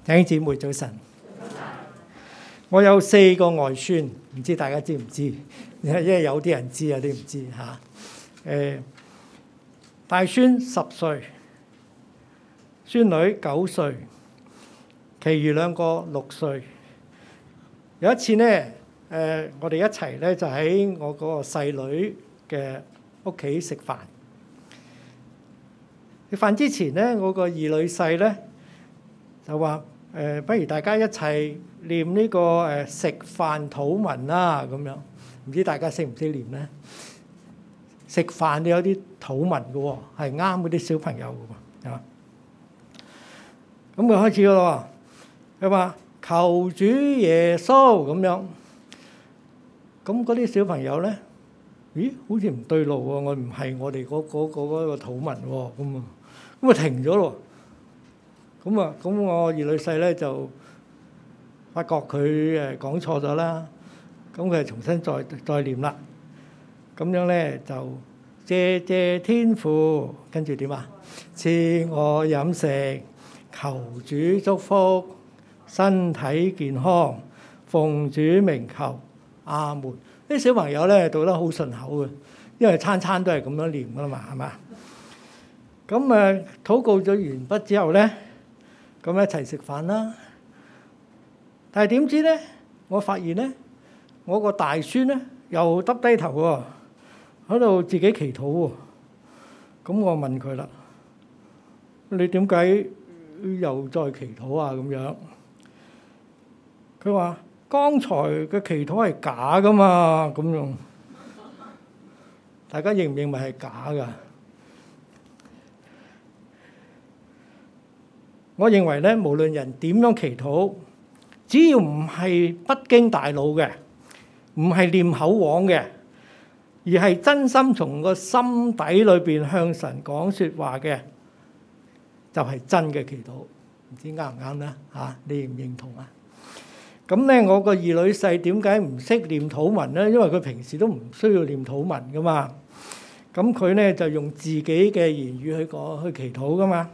弟兄姊妹早晨，我有4個外孫，唔知大家知唔知？因為有啲人知，有啲唔知嚇。大孫10歲，孫女9歲，其餘2個6歲。有一次咧，我哋一齊咧就喺我嗰個細女嘅屋企食飯。食飯之前咧，我個二女婿咧就話：不如大家一齊念呢個食飯禱文啦，咁樣。唔知大家識唔識念咧？食飯都有啲禱文嘅喎，係啱嗰啲小朋友嘅喎。啊，咁佢開始咯喎，佢話求主耶穌咁樣。咁嗰啲小朋友咧，咦？好似唔對路喎，我唔係我哋嗰個禱文喎，咁啊停咗咯。咁我二女婿咧就發覺佢講錯咗啦，咁佢重新再念啦。咁樣咧就謝謝天父，跟住點啊？賜我飲食，求主祝福，身體健康，奉主名求，阿門。啲小朋友咧讀得好順口嘅，因為餐餐都係咁樣念噶啦嘛，係嘛？咁禱告咗完畢之後咧，咁一齊食飯啦。但係點知咧，我發現咧，我個大孫咧又耷低頭喎，喺度自己祈禱喎。咁我問佢啦：你點解又再祈禱啊？咁樣，佢話：剛才嘅祈禱係假噶嘛。咁樣，大家認唔認為係假噶？我認為咧，無論人點樣祈禱，只要唔係不經大腦嘅，唔係念口簧嘅，而係真心從個心底裏邊向神講説話嘅，就係真嘅祈禱。唔知啱唔啱咧？嚇，你認唔認同啊？咁咧，我個二女婿點解唔識念禱文咧？因為佢平時都唔需要念禱文噶嘛。咁佢咧就用自己嘅言語去祈禱噶嘛。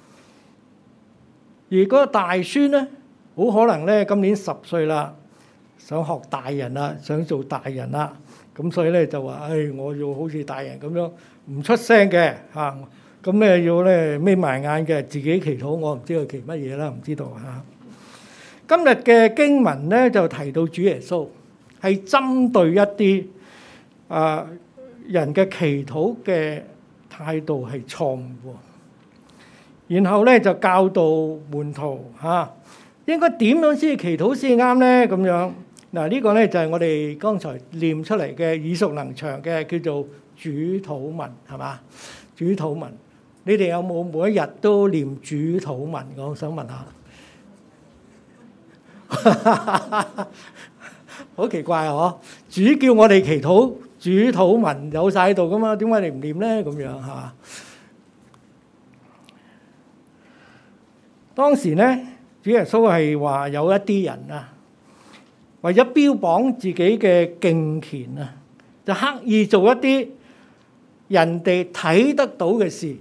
而嗰個大孫咧，好可能咧今年10歲啦，想學大人啦，想做大人啦，咁所以咧就話：我要好似大人咁樣唔出聲嘅嚇，咁咧要咧眯埋眼嘅自己祈禱。我唔知佢祈乜嘢啦，唔知道嚇。今日嘅經文咧就提到主耶穌係針對一啲人嘅祈禱嘅態度係錯誤喎。然後咧就教導門徒應該點樣先祈禱先啱咧？咁樣嗱，呢個咧就係我哋剛才念出嚟嘅耳熟能詳嘅，叫做主禱文，係嘛？主禱文，你哋有冇每一日都念主禱文？我想問下，好奇怪啊！主叫我哋祈禱，主禱文有晒喺度噶嘛？點解你唔念咧？咁樣係嘛？當時咧，主耶穌係話有一啲人啊，為咗標榜自己嘅敬虔啊，就刻意做一啲人哋睇得到嘅事。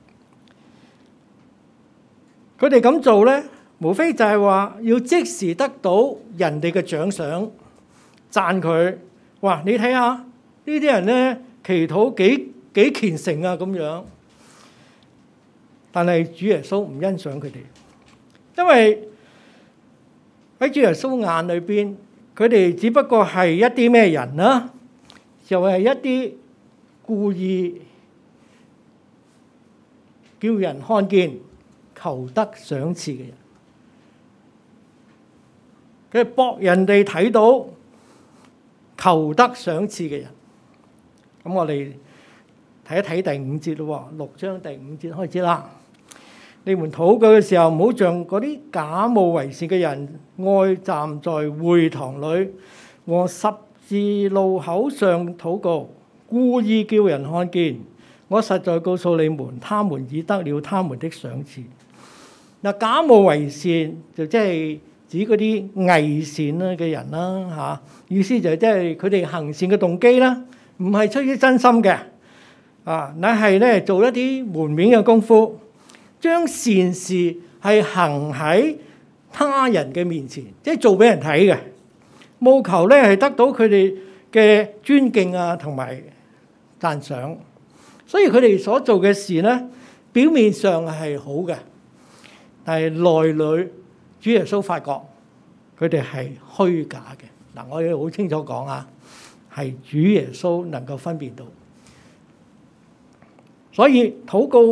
佢哋咁做咧，無非就係話要即時得到人哋嘅獎賞，讚佢。哇！你睇下呢啲人咧，祈禱幾虔誠啊咁樣。但係主耶穌唔欣賞佢哋。因為喺主耶穌眼裏邊，佢哋只不過係一啲咩人啊？就係一啲故意叫人看見、求得賞賜嘅人。佢係博人哋睇到、求得賞賜嘅人。咁我哋睇一睇第5節咯喎，6章第5節開始啦。你們禱告嘅時候，唔好像嗰啲假冒為善嘅人，愛站在會堂裏和十字路口上禱告，故意叫人看見。我實在告訴你們，他們已得了他們的賞賜。嗱，假冒為善就即係指嗰啲偽善啦嘅人啦嚇，意思就係即係佢哋行善嘅動機啦，唔係出於真心嘅乃係咧做一啲門面嘅功夫。將善事係行喺他人嘅面前，即係做俾人睇嘅，務求咧係得到佢哋嘅尊敬啊同埋讚賞。所以佢哋所做嘅事咧，表面上係好嘅，但係內裏主耶穌發覺佢哋係虛假嘅。嗱，我要好清楚講啊，係主耶穌能夠分辨到。所以禱告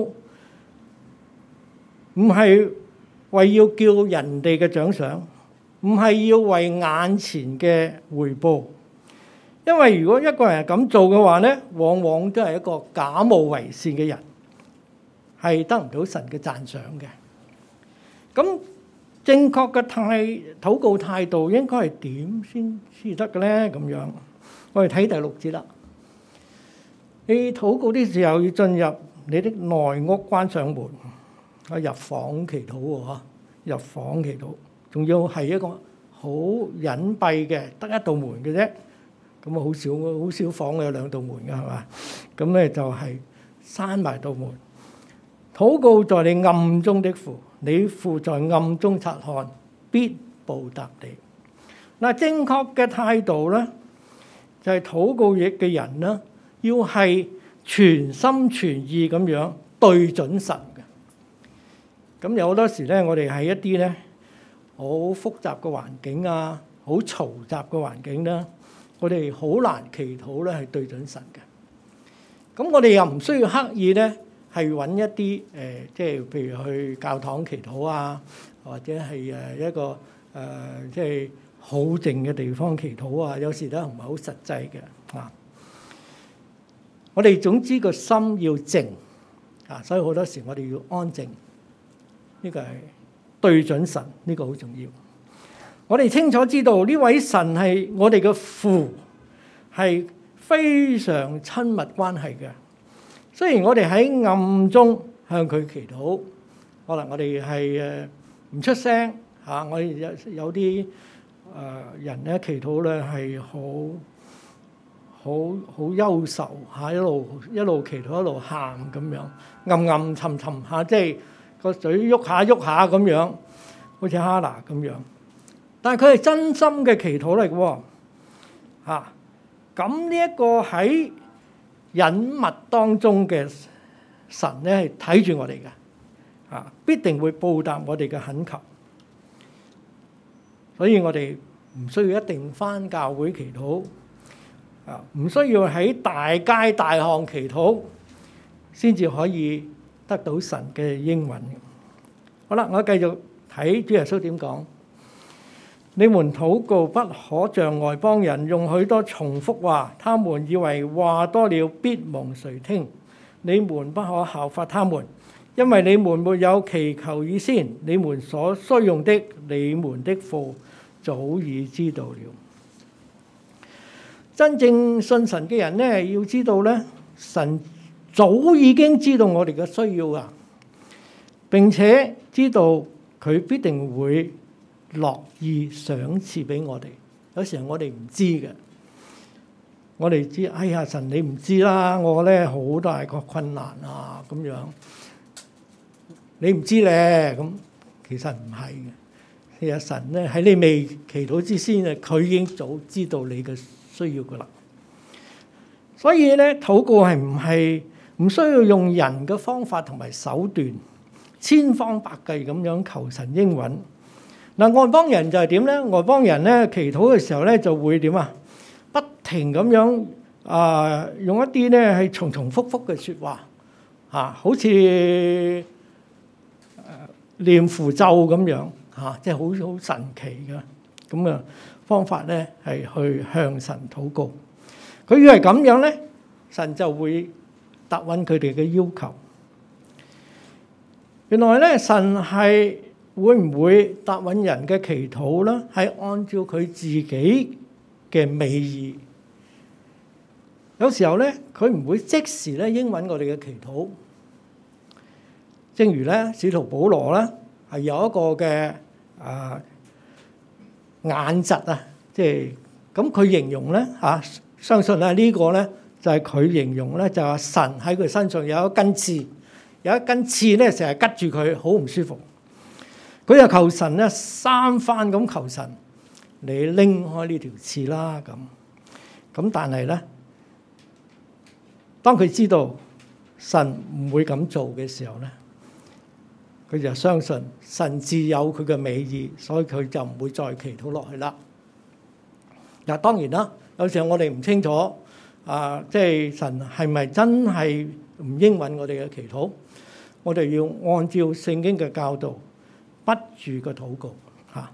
唔係為要叫人哋嘅獎賞，唔係要為眼前嘅回報。因為如果一個人係咁做嘅話咧，往往都係一個假冒為善嘅人，係得唔到神嘅讚賞嘅。咁正確嘅禱告態度應該係點先得嘅咧？咁樣，我哋睇第6節啦。你禱告的時候要進入你的內屋，關上門，入房祈禱喎，入房祈禱，仲要係一個好隱蔽嘅，得一道門嘅啫。咁啊，好少房有2道門嘅係嘛？咁咧就係閂埋道門。禱告在你暗中的父，你父在暗中察看，必報答你。嗱，正確嘅態度咧，就係禱告嘅人咧，要係全心全意咁樣對準神嘅。咁有好多時咧，我哋喺一啲咧好複雜嘅環境啊，好嘈雜嘅環境啦，我哋好難祈禱咧係對準神嘅。咁我哋又唔需要刻意咧係揾一啲即係譬如去教堂祈禱啊，或者係一個即係好靜嘅地方祈禱啊。有時都唔係好實際嘅啊。我哋總之個心要靜啊，所以好多時我哋要安靜。呢個係對準神，呢個好重要。我哋清楚知道呢位神係我哋嘅父，係非常親密關係嘅。雖然我哋喺暗中向佢祈禱，可能我哋係唔出聲嚇，我哋有啲人咧祈禱咧係好憂愁嚇，一路祈禱一路喊咁樣，暗暗沉沉嚇，即係個嘴喐下咁樣，好似哈拿咁樣。但係佢係真心嘅祈禱嚟嘅喎嚇。咁呢一個喺隱密當中嘅神咧，係睇住我哋嘅嚇，必定會報答我哋嘅懇求。所以我哋唔需要一定返教會祈禱啊，唔需要喺大街大巷祈禱先至可以得到神嘅應允。好啦，我繼續睇主耶穌點講。你們禱告不可像外邦人用許多重複話，他們以為話多了必蒙垂聽。你們不可效法他們，因為你們沒有祈求以先，你們所需用的，你們的父早已知道了。真正信神嘅人呢，要知道呢，神早已經知道我哋嘅需要啊，並且知道佢必定會樂意賞賜俾我哋。有時候我哋唔知嘅，我哋知，哎呀，神你唔知啦，我咧好大個困難啊咁樣，你唔知咧，咁其實唔係嘅。其實神咧喺你未祈禱之先啊，佢已經早知道你嘅需要噶啦。所以咧，禱告係唔需要用人嘅方法同埋手段，千方百計咁樣求神應允。嗱，外邦人就係點咧？外邦人咧祈禱嘅時候咧就會點啊？不停咁樣用一啲咧係重重複複嘅説話嚇，好似念符咒咁樣嚇，即係好神奇嘅咁嘅方法咧，係去向神禱告。佢以為咁樣咧，神就會答應佢哋嘅要求。原來咧，神係會唔會答應人嘅祈禱咧？係按照佢自己嘅美意。有時候咧，佢唔會即時咧應允我哋嘅祈禱。正如咧，使徒保羅咧係有一個嘅眼疾啊，即係咁佢形容咧嚇，相信咧呢個咧就係佢形容咧，就係神喺佢身上有一根刺，有一根刺咧成日拮住佢，好唔舒服。 佢就求神咧三番咁求神，你拎開呢條刺啦咁。咁但係咧，當佢知道神唔會咁做嘅時候咧，佢就相信神自有佢嘅美意，所以佢就唔會再祈禱落去啦。嗱，當然啦，有時候我哋唔清楚即係神係咪真係唔應允我哋嘅祈禱，我哋要按照聖經嘅教導，不住嘅禱告嚇。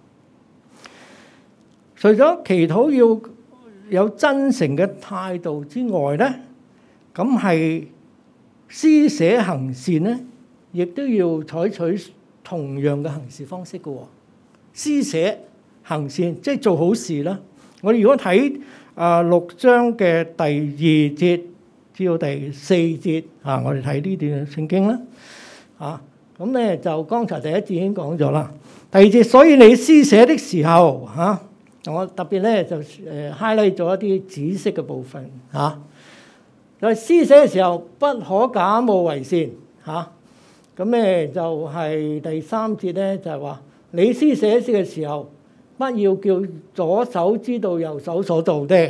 除咗祈禱要有真誠嘅態度之外咧，咁係施捨行善咧，亦都要採取同樣嘅行事方式嘅喎。施捨行善即係做好事啦。我哋如果睇6章嘅第2節至到第4節我哋睇呢段聖經啦。咁咧就剛才第一節已經講咗啦。第2節，所以你施捨的時候我特別咧就highlight 咗一啲紫色嘅部分就係施捨嘅時候不可假冒為善咁咧就係第3節咧就係話你施捨嘅時候不要叫左手知道右手所做的。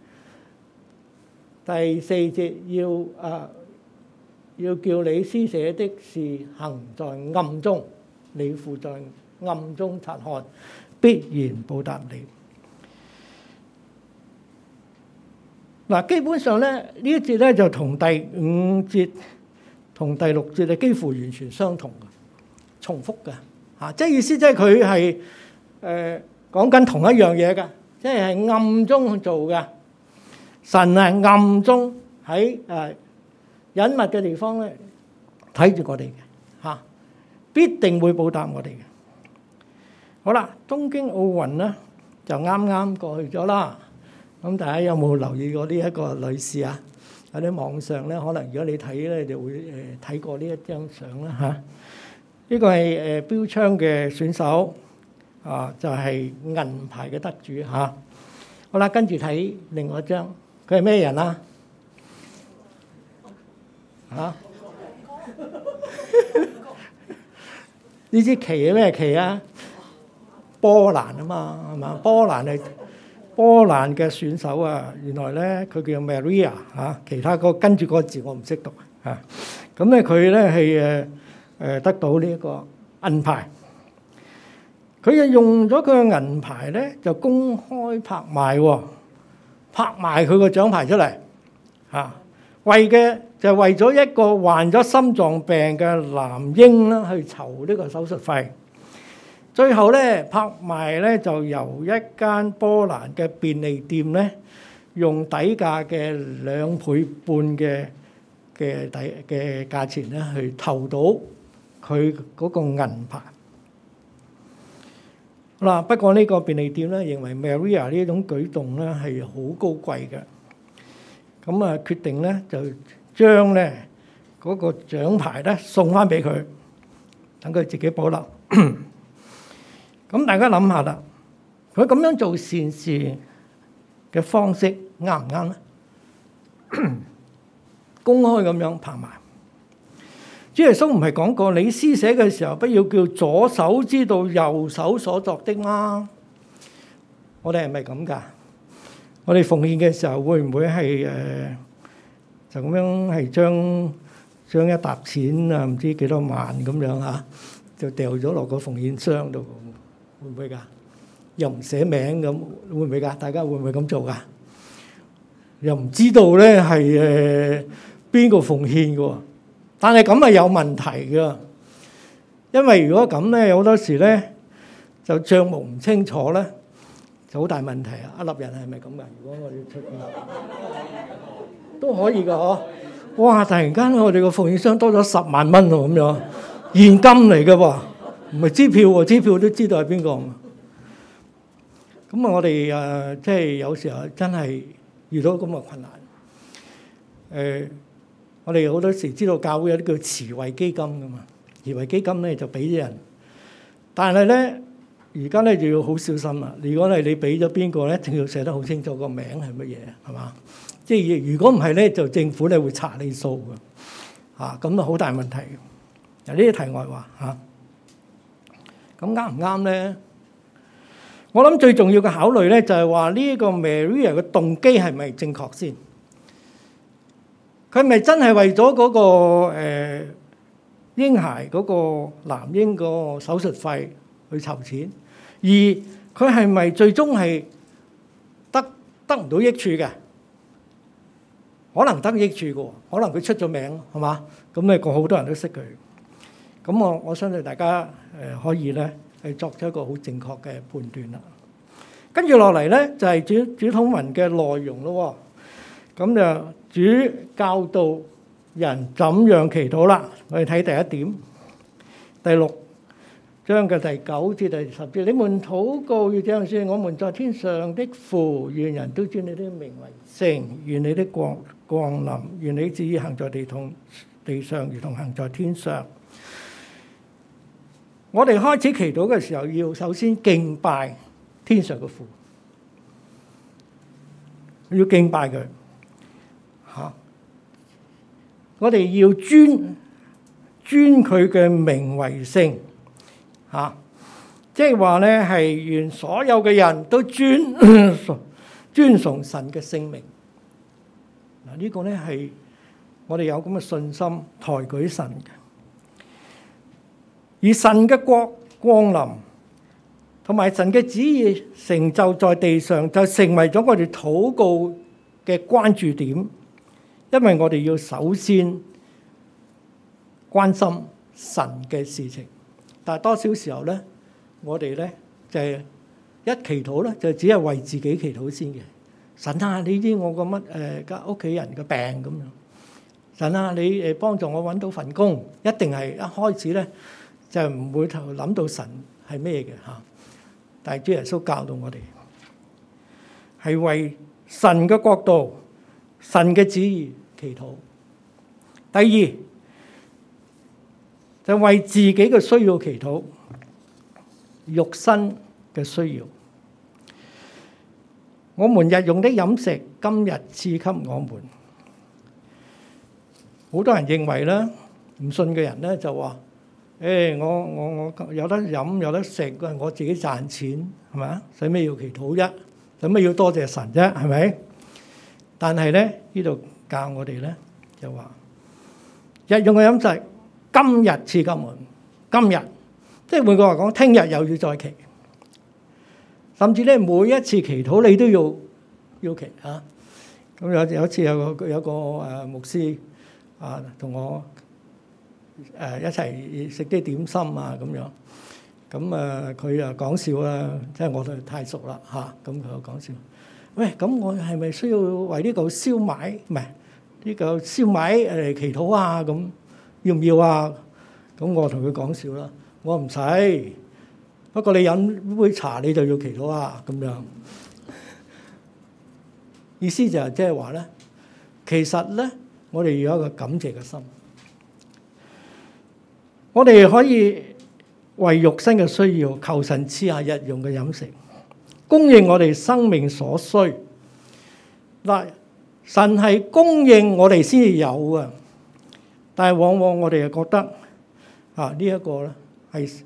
第4節要叫你施捨的事行在暗中，你父在暗中察看，必然報答你。嗱，基本上咧呢一節咧就同第5節同第6節係幾乎完全相同嘅，重複嘅即係意思即係佢係講緊同一樣嘢嘅，即係暗中去做嘅。神係暗中喺隱密嘅地方咧睇住我哋嘅必定會報答我哋嘅。好啦，東京奧運咧就啱啱過去咗啦。咁大家有冇留意過呢一個女士啊？喺啲網上咧，可能如果你睇咧，就會睇過呢一張相啦呢個係標槍嘅選手就係銀牌嘅得主好啦，跟住睇另外一張，佢係咩人啊？呢支旗係咩旗啊？波蘭啊嘛，係嘛？波蘭嘅選手原來咧佢叫 Maria 其他跟住嗰個字我唔識讀咁咧佢咧係得到呢一個銀牌。佢就用咗佢嘅銀牌咧，就公開拍賣拍賣佢個獎牌出嚟為嘅就係為咗一個患咗心臟病嘅男嬰啦去籌呢個手術費。最後咧拍賣咧就由一間波蘭嘅便利店咧用底價嘅2倍半嘅價錢咧去投到佢嗰個銀牌。嗱，不過呢個便利店咧認為 Maria 呢一種舉動咧係好高貴嘅，咁決定咧就將咧嗰個獎牌咧送翻俾佢，等佢自己保留。咁大家諗下啦，佢咁樣做善事嘅方式啱唔啱咧？公開咁樣拍賣，主耶穌唔係講過你施捨嘅時候，不要叫左手知道右手所作的嗎？我哋係咪咁㗎？我哋奉獻嘅時候會唔會係就咁樣係將一沓錢唔知幾多萬咁樣就掉咗落個奉獻箱度？會唔會㗎？又唔寫名咁，會唔會㗎？大家會唔會咁做㗎？又唔知道咧係邊個奉獻㗎喎？但係咁係有問題㗎，因為如果咁咧，好多時咧就帳目唔清楚咧，就好大問題啊！一粒人係咪咁㗎？如果我哋出現都可以㗎嗬！哇！突然間我哋個奉獻箱多咗10萬蚊喎，咁樣現金嚟㗎喎。唔係支票喎，支票都知道係邊個。咁我哋即係有時候真係遇到咁嘅困難。我哋好多時知道教會有啲叫慈惠基金噶嘛，慈惠基金咧就俾啲人，但係咧而家咧就要好小心啦。如果係你俾咗邊個咧，一定要寫得好清楚個名係乜嘢，係嘛？即係如果唔係咧，就政府咧會查你數㗎。咁啊好大問題。嗱呢啲題外話咁啱唔啱咧？我諗最重要嘅考慮咧，就係話呢個 Maria 嘅動機係咪正確先？佢咪真係為咗嗰個嬰孩嗰個男嬰個手術費去籌錢，而佢係咪最終係得唔到益處嘅？可能得益處嘅，可能佢出咗名，係嘛？咁咧個好多人都識佢。咁我相信大家可以咧係作出一個好正確嘅判斷啦。跟住落嚟咧就係主禱文嘅內容咯。咁就主教導人怎樣祈禱啦。我哋睇第一點，第6章嘅第9至第10節，你們禱告要這樣說：我們在天上的父，願人都尊你的名為聖，願你的國降臨，願你旨意行在地上，如同行在天上。我哋開始祈禱嘅時候，要首先敬拜天上嘅父，要敬拜佢嚇。我哋要尊佢嘅名為聖嚇，即係話咧係願所有嘅人都尊崇神嘅聖名。嗱，呢個咧係我哋有咁嘅信心，抬舉神嘅。而神嘅國降臨同埋神嘅旨意成就在地上，就成為咗我哋禱告嘅關注點。因為我哋要首先關心神嘅事情，但係多少時候咧，我哋咧就係一祈禱咧，就只係為自己祈禱先嘅。神啊，你知我個乜屋企人嘅病咁樣。神啊，你幫助我揾到份工，一定係一開始咧。就唔會諗到神係咩嘅嚇，但係主耶穌教導我哋係為神嘅國度、神嘅旨意祈禱。第二就為自己嘅需要祈禱，肉身嘅需要。我們日用的飲食，今日賜給我們。好多人認為咧，唔信嘅人咧就話。我有得飲有得食，我自己賺錢係咪啊？使咩要祈禱啫？使咩要多謝神啫？係咪？但係咧呢度教我哋咧就話，日用嘅飲食今日賜給我們，今日即係換句話講，聽日又要再祈，甚至咧每一次祈禱你都要祈啊！咁有一次有個牧師啊同我。一齊食啲點心啊咁樣，咁佢講笑啦，即係我哋太熟啦嚇，咁佢又講笑。喂，咁我係咪需要為呢嚿燒賣唔係呢嚿燒賣嚟祈禱啊？咁要唔要啊？咁我同佢講笑啦，我唔使，不過你飲杯茶你就要祈禱啊咁樣。意思就係即係話咧，其實咧我哋要有一個感謝嘅心。我哋可以為肉身嘅需要，求神賜下日用嘅飲食，供應我哋生命所需。嗱，神係供應我哋先至有嘅，但係往往我哋又覺得呢一個咧係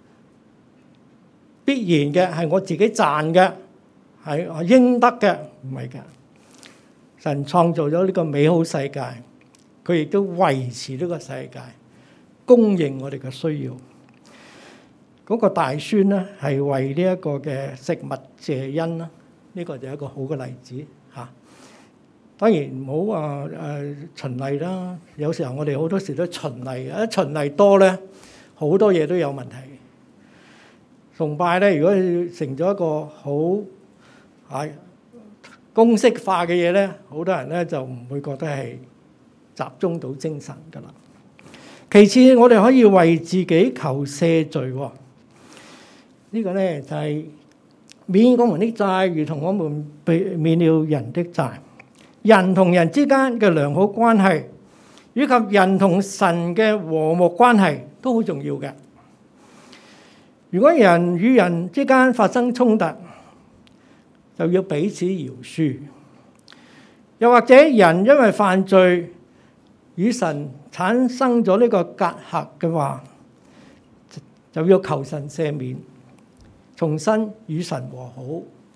必然嘅，係我自己賺嘅，係我應得嘅，唔係㗎。神創造咗呢個美好世界，佢亦都維持呢個世界。供應我哋嘅需要，嗰個大孫咧係為呢一個嘅食物謝恩啦，呢個就係一個好嘅例子嚇。當然唔好話循例啦，有時候我哋好多時都循例，一循例多咧，好多嘢都有問題。崇拜咧，如果成咗一個好公式化嘅嘢咧，好多人咧就唔會覺得係集中到精神㗎啦。其次，我哋可以為自己求赦罪。呢個咧就係免我們的債，如同我們免了人的債。人同人之間嘅良好關係，以及人同神嘅和睦關係都好重要嘅。如果人與人之間發生衝突，就要彼此饒恕。又或者人因為犯罪與神產生咗呢個隔閡嘅話， 就要求神赦免，重新與神和好。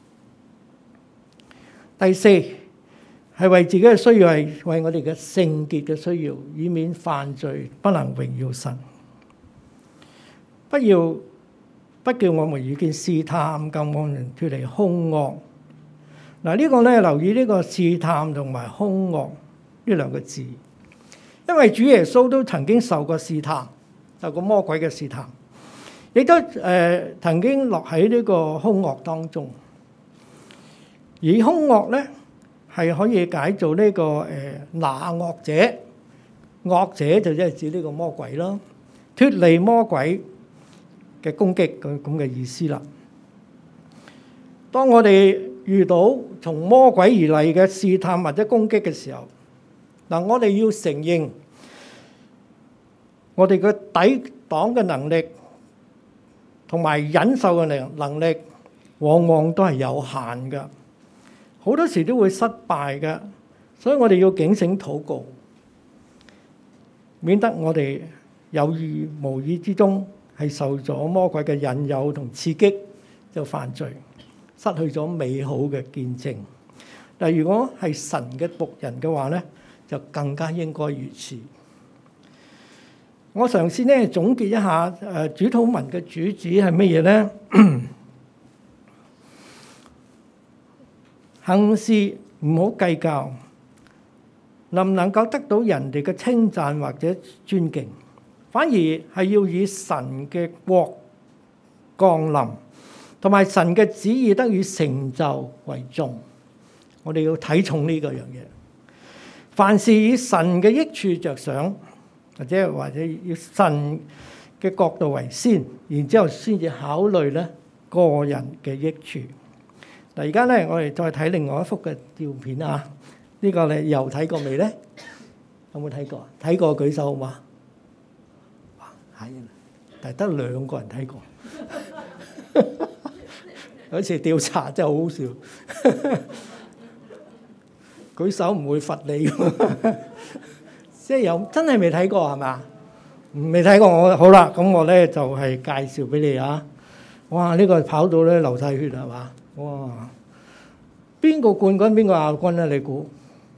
第四係為自己嘅需要，係為我哋嘅聖潔嘅需要，以免犯罪，不能榮耀神。不叫我們遇見試探，救我們脫離兇惡。嗱，呢個咧，留意呢個試探同埋兇惡呢兩個字，因為主耶穌都曾經受過試探，受過魔鬼嘅試探，亦都曾經落喺呢個兇惡當中。而兇惡咧係可以解做呢個那惡者，惡者就即係指呢個魔鬼咯，脫離魔鬼嘅攻擊咁嘅意思啦。當我哋遇到從魔鬼而嚟嘅試探或者攻擊嘅時候，嗱，我哋要承認我哋嘅抵擋嘅能力同埋忍受嘅能力，往往都係有限嘅，好多時都會失敗嘅。所以我哋要警醒禱告，免得我哋有意無意之中係受咗魔鬼嘅引誘同刺激，就犯罪，失去咗美好嘅見證。但如果係神嘅僕人嘅話咧，就更加應該如此。我嘗試咧總結一下主禱文嘅主旨係乜嘢咧？行事唔好計較，能唔能夠得到人哋嘅稱讚或者尊敬，反而係要以神嘅國降臨同埋神嘅旨意得以成就為重。我哋要睇重呢個樣嘢，凡事以神嘅益處着想，或者要神嘅角度為先，然之後先至考慮咧個人嘅益處。嗱，而家咧我哋再睇另外一幅嘅照片啊！呢個你又睇過未咧？有冇睇過？睇過舉手好嘛？哇，係，但係得2個人睇過。有一次調查真係好好笑。舉手唔會罰你，即係有真係未睇過係嘛？未睇過我好啦，咁我咧就係介紹俾你啊！哇，呢個跑到咧流晒血係嘛？哇！邊個冠軍邊個亞軍咧？你估？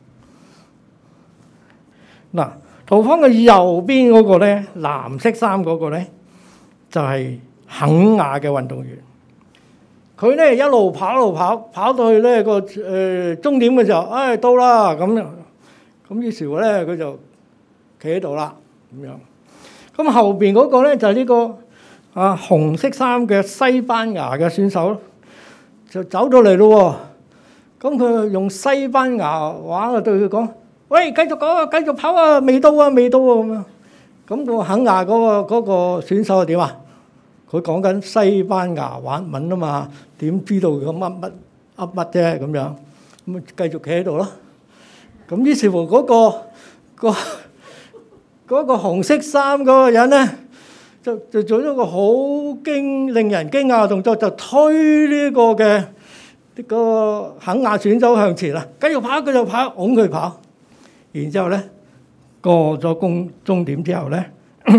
嗱，圖方嘅右邊嗰個咧，藍色衫嗰個咧，就係肯亞嘅運動員。佢咧一路跑跑到去咧個終點嘅時候，到啦咁於是乎咧佢就企喺度啦咁樣。咁後邊嗰個咧就係呢個紅色衫嘅西班牙嘅選手，就走到嚟咯。咁佢用西班牙話對佢講：喂，繼續講啊，繼續跑啊，未到啊，未到啊咁樣。咁個肯亞嗰個選手係點啊？佢講緊西班牙話文啊嘛，點知道佢乜啫咁樣？咁繼續企喺度咯。咁於是乎嗰個紅色衫嗰個人咧，就做咗個好令人驚訝嘅動作，就推呢個嘅呢個肯亞選手向前啦，繼續跑，擁佢跑。然之後咧過咗終點之後咧，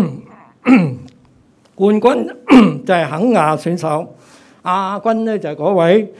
冠軍就係肯亞選手，亞軍咧就係嗰位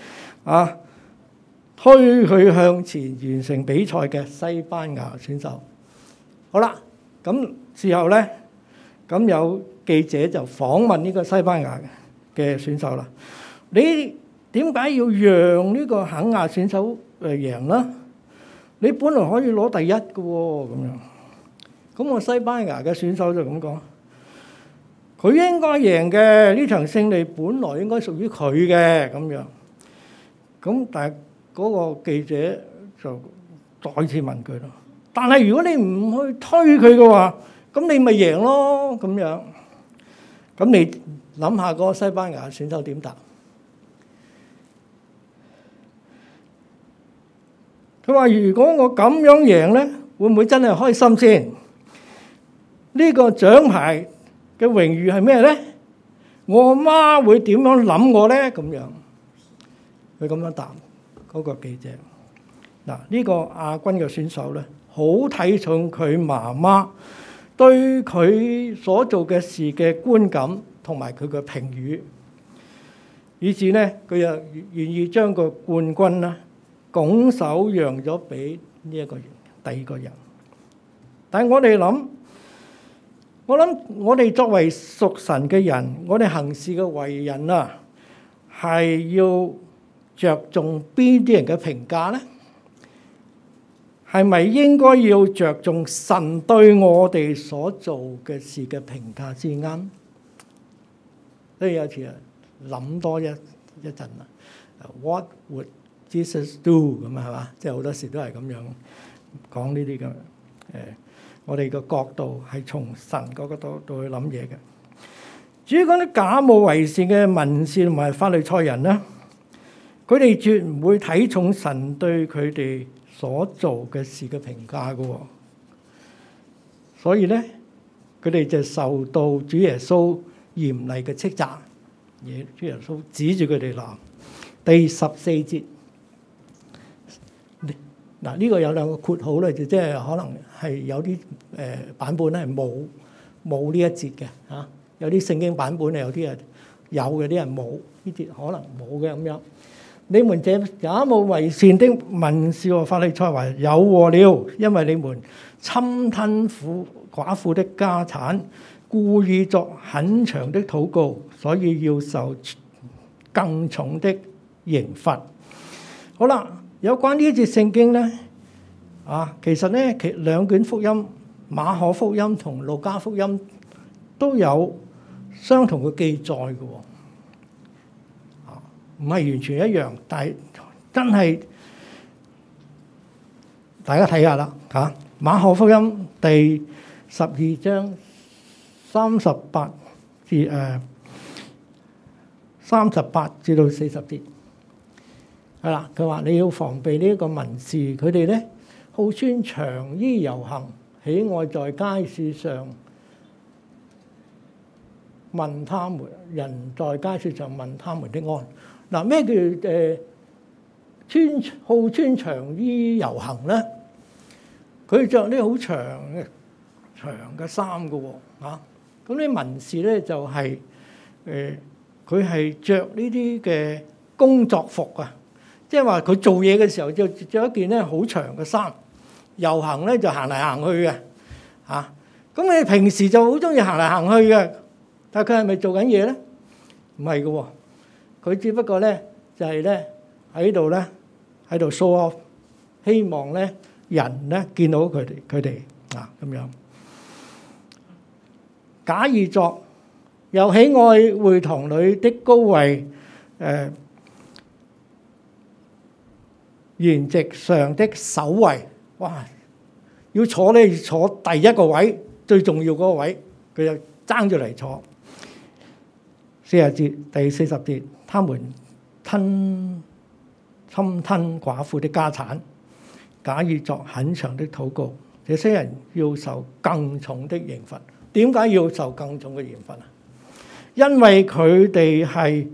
推佢向前完成比賽嘅西班牙選手。好啦，咁之後咧，咁有記者就訪問呢個西班牙嘅選手啦。你點解要讓呢個肯亞選手贏啦？你本來可以攞第一嘅喎，咁樣。咁個西班牙嘅選手就咁講。佢應該贏嘅，呢場勝利本來應該屬於佢嘅咁樣。咁但係嗰個記者就再次問佢咯。但係如果你唔去推佢嘅話，咁你咪贏咯咁樣。咁你諗下嗰個西班牙選手點答？佢話：如果我咁樣贏咧，會唔會真係開心先？呢個獎牌嘅榮譽係咩咧？我阿媽會點樣諗我咧？咁樣佢咁樣答嗰個記者。嗱，呢個亞軍嘅選手咧，好睇重佢媽媽對佢所做嘅事嘅觀感同埋佢嘅評語，以至咧佢又願意將個冠軍啦拱手讓咗俾呢一個人，第二個人。但係我諗我哋作為屬神嘅人，我哋行事嘅為人啊，係要着重邊啲人嘅評價咧？係咪應該要着重神對我哋所做嘅事嘅評價先啱？所以有時啊，諗多一陣啦。What would Jesus do 咁啊？係嘛？即係好多時都係咁樣講呢啲咁。我哋嘅角度係從神嗰個角度去諗嘢嘅。至於講啲假冒為善嘅文士同埋法利賽人咧，佢哋絕唔會睇重神對佢哋所做嘅事嘅評價嘅，所以咧佢哋就受到主耶穌嚴厲嘅斥責。主耶穌指住佢哋鬧。第14節，嗱呢個有兩個括號咧，就即係可能係有啲版本咧係冇呢一節嘅嚇，有啲聖經版本啊，有啲係有嘅，啲人冇呢節可能冇嘅咁樣。你們這假冒為善的文士和法利賽人有禍了，因為你們侵吞寡婦的家產，故意作很長的禱告，所以要受更重的刑罰。好啦，有關呢一節聖經咧，其實咧兩卷福音，馬可福音同路加福音都有相同嘅記載嘅。唔係完全一樣，但係真係大家睇下啦嚇。馬可福音第12章38至到40節，係啦。佢話你要防備呢一個文士，佢哋咧好穿長衣遊行，喜愛在街市上問他們，人在街市上問他們的安。嗱，咩叫好穿長衣遊行咧？佢着啲好長嘅衫嘅喎嚇。咁啲文士咧就係佢係着呢啲嘅工作服啊，即係話佢做嘢嘅時候就着一件咧好長嘅衫，遊行咧就行嚟行去嘅嚇。咁你平時就好中意行嚟行去嘅，但係佢係咪做緊嘢咧？唔係嘅喎。佢只不過咧就係咧喺度show off，希望咧人咧見到佢哋咁樣。假意作，又喜愛會堂裏的高位，筵席上的首位。哇！要坐咧坐第一個位，最重要嗰個位，佢就爭住嚟坐。40節第40節。他們侵吞寡婦的家產，假意作很長的禱告。這些人要受更重的刑罰。點解要受更重嘅刑罰啊？因為佢哋係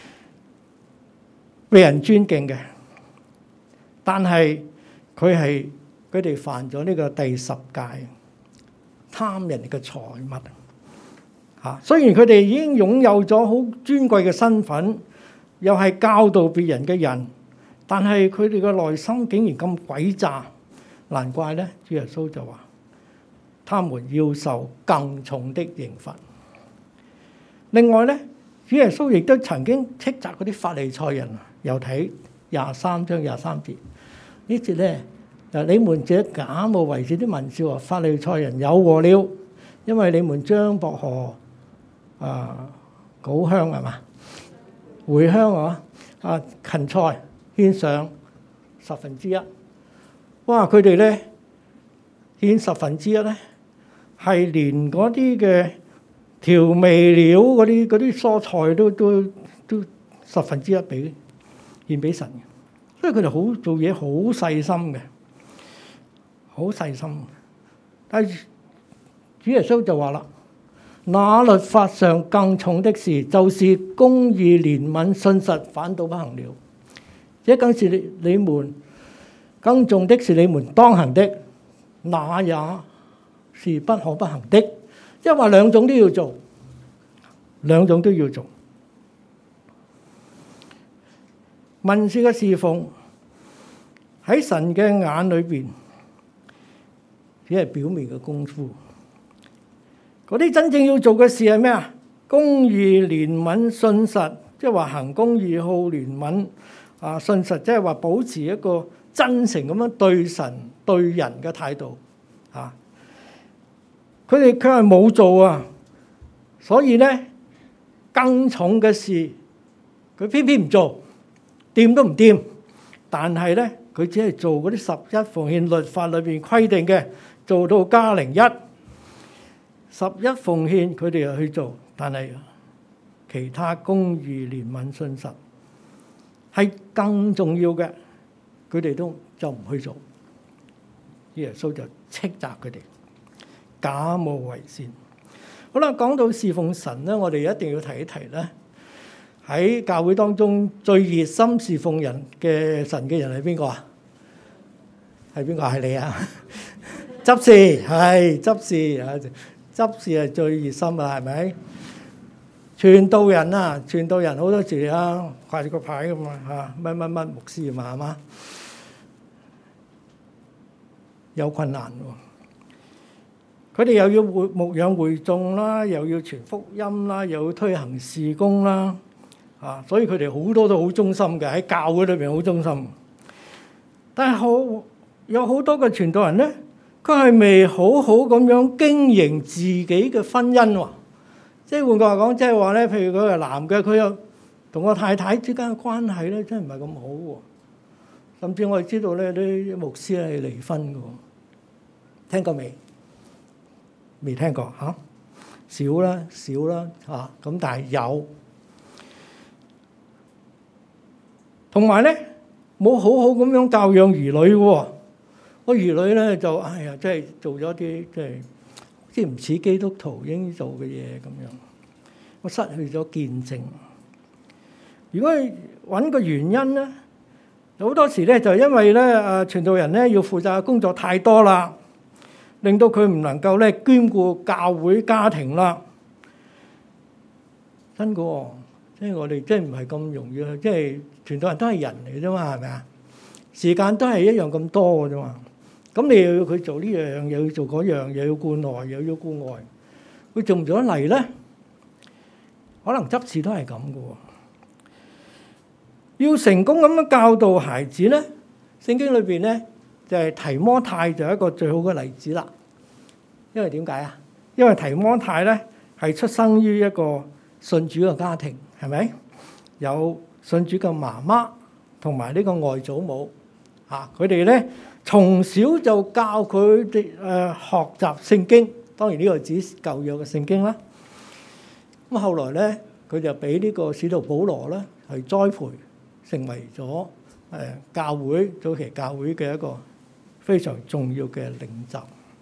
被人尊敬嘅，但係佢哋犯咗呢個第10戒，貪人哋嘅財物。雖然佢哋已經擁有咗好尊貴嘅身份，又係教導別人嘅人，但係佢哋嘅內心竟然咁詭詐，難怪咧，主耶穌就話：他們要受更重的刑罰。另外咧，主耶穌亦都曾經斥責嗰啲法利賽人，又睇23章23節呢節咧，你們這假冒為善的文士和法利賽人有禍了，因為你們將薄荷、膏香係嘛？茴香芹菜獻上1/10。哇！佢哋咧獻1/10咧，係連嗰啲嘅調味料嗰啲蔬菜都1/10俾獻俾神嘅，所以佢哋好做嘢好細心嘅，好細心。但係主耶穌就話啦：那律法上更重的事，就是公義、憐憫、信實，反倒不行了。這更是你們更重的是你們當行的，那也是不可不行的。即係話兩種都要做， 兩種都要做。文士嘅侍奉喺神嘅眼裏邊，只係表面嘅功夫。嗰啲真正要做嘅事係咩啊？公義、憐憫、信實，即係話行公義、好憐憫啊，信實，即係話保持一個真誠咁樣對神對人嘅態度啊。佢哋卻係冇做啊，所以咧更重嘅事，佢偏偏唔做，掂都唔掂。但係咧，佢只係做嗰啲11奉獻律法裏邊規定嘅，做到加01。11奉獻佢哋又去做，但係其他公義、憐憫、信實係更重要嘅，佢哋就唔去做。耶穌就斥責佢哋假冒為善。好啦，講到侍奉神咧，我哋一定要提一提咧。喺教會當中最熱心侍奉人嘅神嘅人係邊個啊？係邊個？係你啊？執事係執事啊！執事係最熱心啊，係咪？傳道人啊，傳道人好多時啊，掛住個牌咁嘛嚇，乜乜乜牧師嘛係嘛？有困難喎，佢哋又要牧養會眾啦，又要傳福音啦，又要推行事工啦，啊，所以佢哋好多都好忠心嘅，喺教會裏邊好忠心。但係有好多嘅傳道人咧，佢係未好好咁樣經營自己嘅婚姻喎。即係換句話講，即係話咧，譬如佢係男嘅，佢又同個太太之間嘅關係咧，真係唔係咁好喎。甚至我哋知道咧，啲牧師係離婚嘅，聽過未？未聽過嚇？少啦嚇，咁但係有。同埋咧，冇好好咁樣教養兒女喎。個兒女咧就哎呀，即係做咗啲即係好似唔似基督徒應做嘅嘢咁樣，我失去咗見證。如果揾個原因咧，好多時咧就因為咧傳道人咧要負責嘅工作太多啦，令到佢唔能夠咧兼顧教會家庭啦。真嘅喎，即係我哋即係唔係咁容易啊！即係傳道人都係人嚟啫嘛，係咪啊？時間都係一樣咁多嘅啫嘛。咁你又要佢做呢樣，又要做嗰樣，又要顧內，又要顧外，佢做唔做得嚟咧？可能執事都係咁嘅喎。要成功咁樣教導孩子咧，聖經裏邊咧就係提摩太就係一個最好嘅例子啦。因為點解啊？因為提摩太咧係出生於一個信主嘅家庭，係咪？有信主嘅媽媽同埋呢個外祖母啊，佢哋咧從小就教佢哋學習聖經。當然呢個指舊約嘅聖經啦。咁後來咧，佢就俾呢個使徒保羅咧係栽培，成為咗教會早期教會嘅一個非常重要嘅領袖。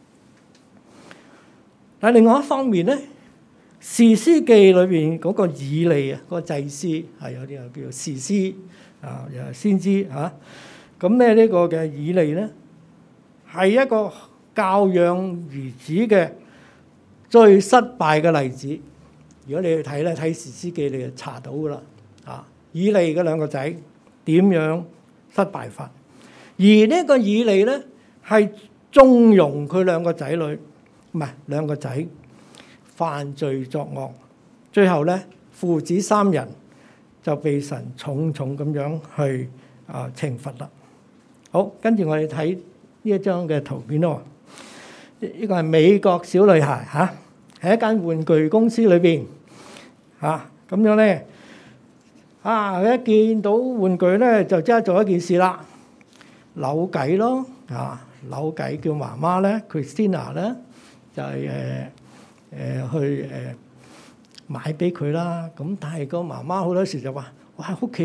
但係另外一方面咧，士師記裏邊嗰個以利啊，嗰個祭司係有啲人叫做士師啊，又係先知嚇。咁咧呢個嘅以利咧係一個教養兒子嘅最失敗嘅例子。如果你去睇咧，睇士師記你就查到噶啦。啊，以利嘅兩個仔點樣失敗法？而呢個以利咧係縱容佢兩個仔女，唔係兩個仔犯罪作惡，最後咧父子三人就被神重重咁樣去懲罰啦。好，跟住我哋睇呢一張嘅圖片咯。呢個係美國小女孩嚇，喺一間玩具公司裏邊嚇，咁樣咧佢一見到玩具咧就即刻做一件事啦，扭計咯扭計叫媽媽咧 Christina 咧就係去買俾佢啦。咁但係個媽媽好多時就話：哇，屋企